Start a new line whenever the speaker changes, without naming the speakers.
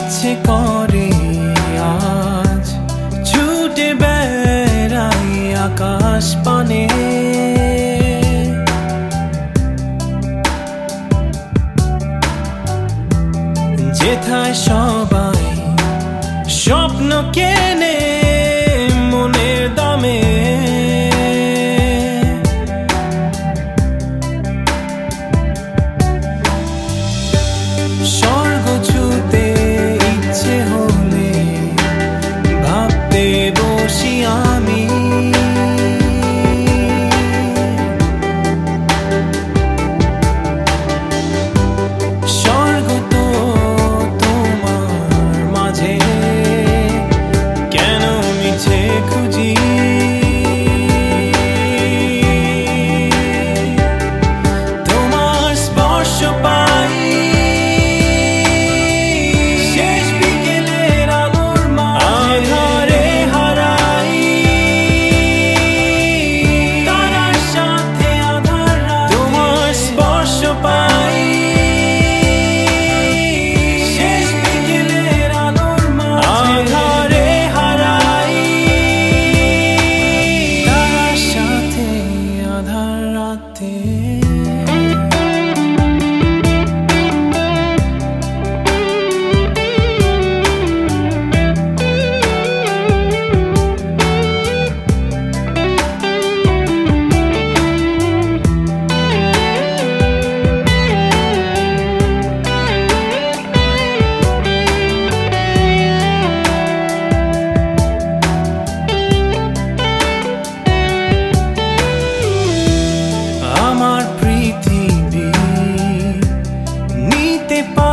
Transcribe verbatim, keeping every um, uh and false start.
ইচ্ছে করে আজ ছুটে বেড়াই আকাশ পানে, যেথায় সবাই স্বপ্ন কেনে মনের দামে। স্বর্গ ছুতে ইচ্ছে হলে ভাবতে বসি আমি, স্বর্গ তো তোমার মাঝে কেন মিছে খুঁজি। তোমার স্পর্শ পাই শেষ বিকেলের আলোর মাঝে, হারাই তারার সাথে আধার রাতে। তোমার স্পর্শ পাই শেষ বিকেলের আলোর মাঝে, হারাই তারার সাথে আধার রাতে। আমার পৃথিবী নিতে পারি